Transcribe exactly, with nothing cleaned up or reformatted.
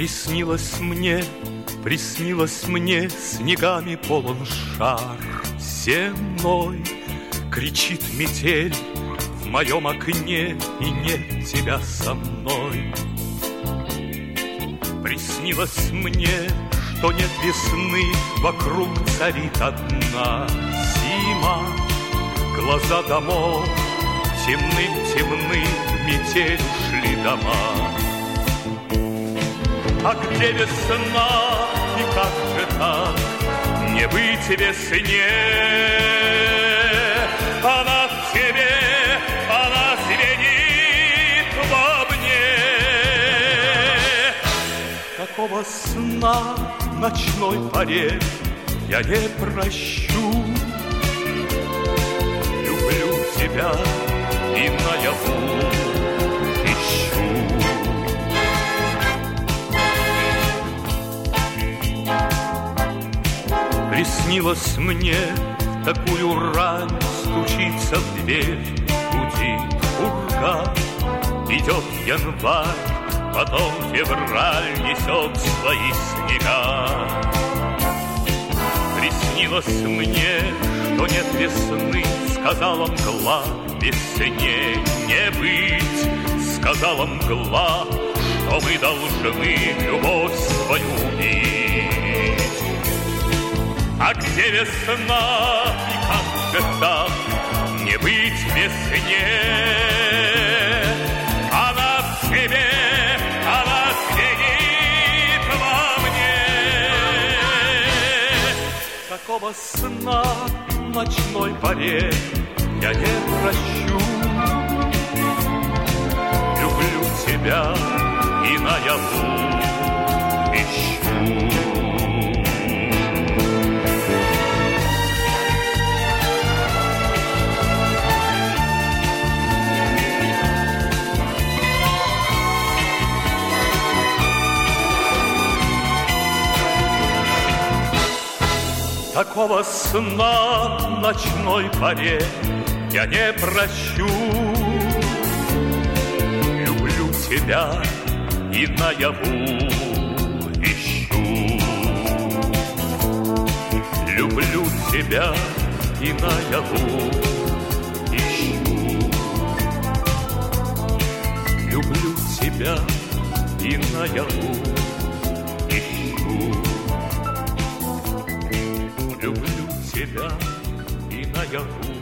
Приснилось мне, приснилось мне, снегами полон шар земной. Кричит метель в моем окне, и нет тебя со мной. Приснилось мне, что нет весны, вокруг царит одна зима. Глаза домов темны-темны, в метель ушли дома. А где весна, и как же так не быть весне? Она в тебе, она звенит во мне. Такого сна в ночной поре я не прощу. Люблю тебя и наяву ищу. Приснилось мне, в такую рань стучится в дверь, гудит ураган. Идет январь, потом февраль несет свои снега. Приснилось мне, что нет весны, сказала мгла, весне не быть. Сказала мгла, что мы должны любовь свою убить. А где весна, и как же так не быть весне? Она в тебе, она звенит во мне. Такого сна в ночной поре я не прощу. Люблю тебя и наяву ищу. Такого сна в ночной поре я не прощу. Люблю тебя и наяву ищу. Люблю тебя и наяву ищу. Люблю тебя и наяву ищу. Люблю тебя и наяву